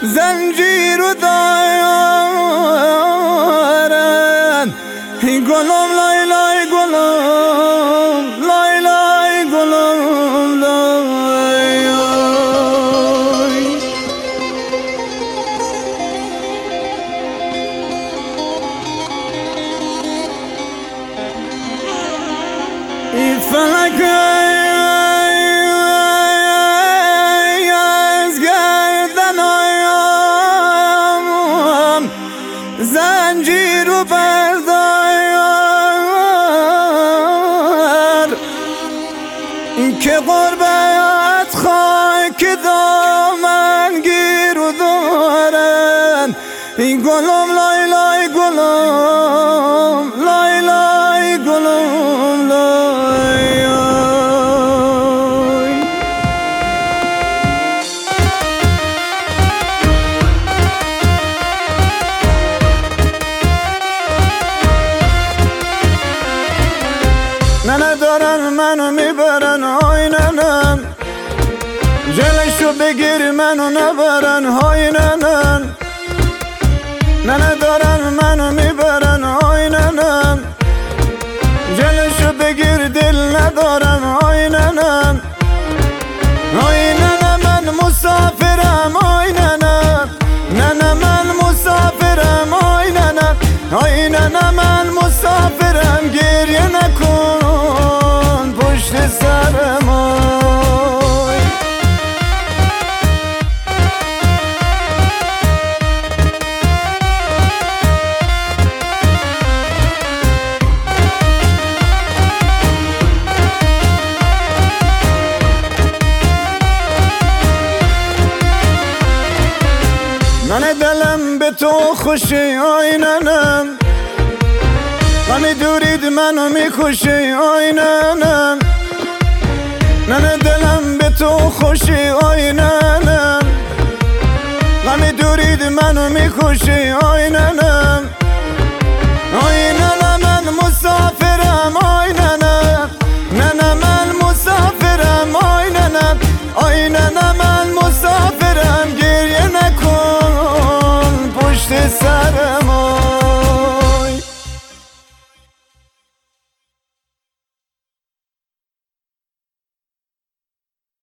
زنجیر و دارن گلم لای لای گلم لای لای گلم لای این فلک از گردن آیم زنجیر و بردار که قربت خاک دامن گیر و دارن گلم لای لای گلم لای لای گلم لای ننه دارن منو میبرن های ننن جلشو بگیر منو نبرن های ننن ننه دارن منو میبرن های ننن جلشو بگیر دل ندارم های ننن های ننه من مسافرم های ننه ننه من مسافرم های ننه های ننه من مسافرم گریه نکن پشت سرم های ننه دلم به تو خوشی آی ننم غمی دورید منو میکشی آی ننم ننه دلم به تو خوشی آی ننم غمی دورید منو میکشی آی ننم